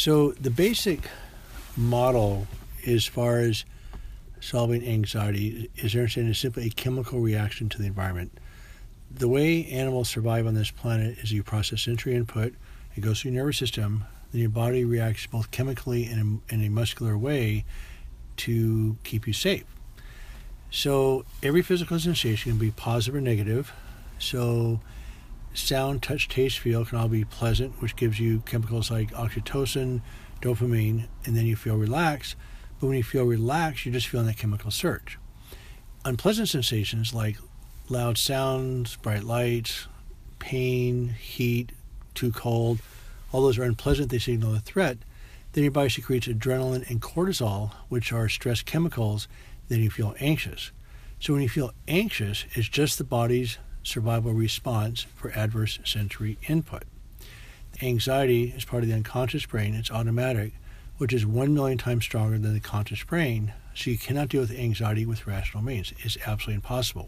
So the basic model as far as solving anxiety is understanding is simply a chemical reaction to the environment. The way animals survive on this planet is you process sensory input, it goes through your nervous system, then your body reacts both chemically and in a muscular way to keep you safe. So every physical sensation can be positive or negative. So sound, touch, taste, feel can all be pleasant, which gives you chemicals like oxytocin, dopamine, and then you feel relaxed. But when you feel relaxed, you're just feeling that chemical surge. Unpleasant sensations like loud sounds, bright lights, pain, heat, too cold, all those are unpleasant, they signal a threat. Then your body secretes adrenaline and cortisol, which are stress chemicals. Then you feel anxious. So when you feel anxious, it's just the body's survival response for adverse sensory input. Anxiety is part of the unconscious brain. It's automatic, which is 1 million times stronger than the conscious brain. So you cannot deal with anxiety with rational means. It's absolutely impossible.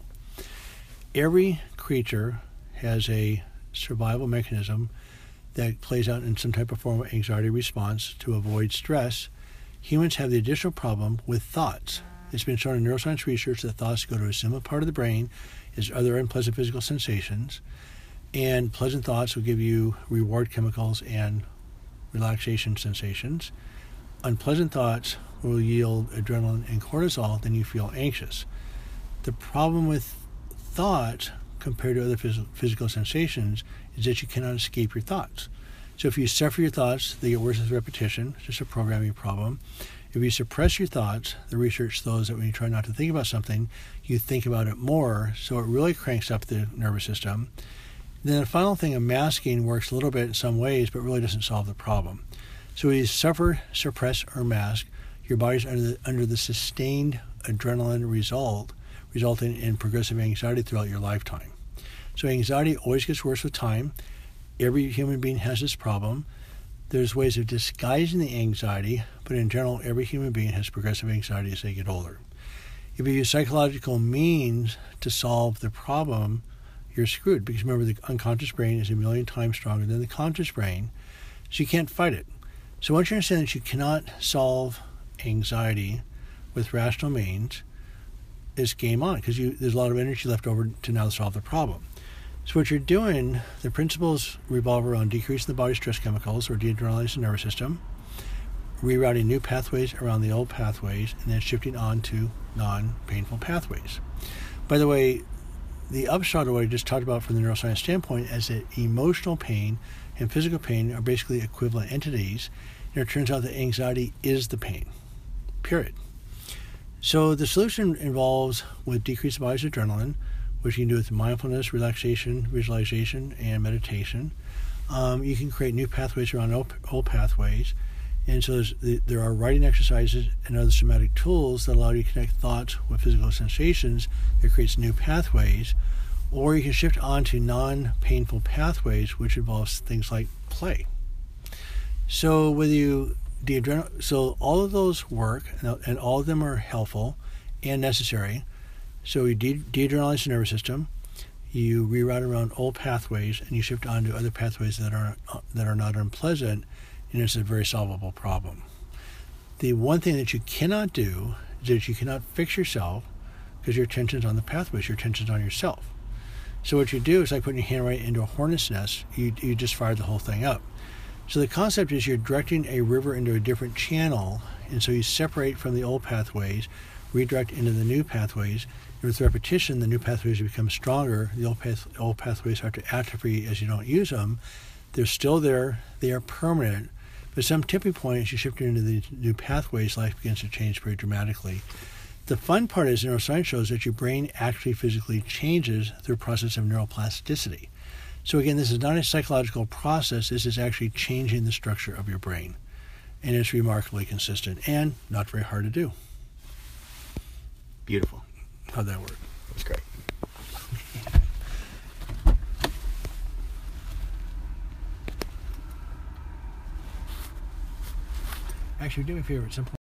Every creature has a survival mechanism that plays out in some type of form of anxiety response to avoid stress. Humans have the additional problem with thoughts. It's been shown in neuroscience research that thoughts go to a similar part of the brain as other unpleasant physical sensations, and pleasant thoughts will give you reward chemicals and relaxation sensations. Unpleasant thoughts will yield adrenaline and cortisol, then you feel anxious. The problem with thoughts compared to other physical sensations is that you cannot escape your thoughts. So if you suffer your thoughts, they get worse with repetition. It's just a programming problem. If you suppress your thoughts, the research shows that when you try not to think about something, you think about it more, so it really cranks up the nervous system. Then the final thing of masking works a little bit in some ways, but really doesn't solve the problem. So when you suffer, suppress, or mask, your body's under the sustained adrenaline resulting in progressive anxiety throughout your lifetime. So anxiety always gets worse with time. Every human being has this problem. There's ways of disguising the anxiety, but in general, every human being has progressive anxiety as they get older. If you use psychological means to solve the problem, you're screwed, because remember, the unconscious brain is 1 million times stronger than the conscious brain, so you can't fight it. So once you understand that you cannot solve anxiety with rational means, it's game on, because there's a lot of energy left over to now solve the problem. So what you're doing, the principles revolve around decreasing the body's stress chemicals or de-adrenalizing the nervous system, rerouting new pathways around the old pathways, and then shifting on to non-painful pathways. By the way, the upshot of what I just talked about from the neuroscience standpoint is that emotional pain and physical pain are basically equivalent entities, and it turns out that anxiety is the pain, period. So the solution involves with decreased the body's adrenaline, which you can do with mindfulness, relaxation, visualization, and meditation. You can create new pathways around old pathways. And so there are writing exercises and other somatic tools that allow you to connect thoughts with physical sensations that creates new pathways. Or you can shift on to non-painful pathways, which involves things like play. So so all of those work, and all of them are helpful and necessary. So you de-adrenalize the nervous system, you reroute around old pathways, and you shift on to other pathways that are not unpleasant, and it's a very solvable problem. The one thing that you cannot do is that you cannot fix yourself, because your attention's on the pathways, your attention's on yourself. So what you do is like putting your hand right into a hornet's nest, you just fired the whole thing up. So the concept is you're directing a river into a different channel, and so you separate from the old pathways, redirect into the new pathways. And with repetition, the new pathways become stronger. The old pathways start to atrophy as you don't use them. They're still there. They are permanent. But some tipping point, as you shift into the new pathways, life begins to change very dramatically. The fun part is neuroscience shows that your brain actually physically changes through a process of neuroplasticity. So again, this is not a psychological process. This is actually changing the structure of your brain. And it's remarkably consistent and not very hard to do. Beautiful. How'd that work? That's great. Actually, do me a favor at some point.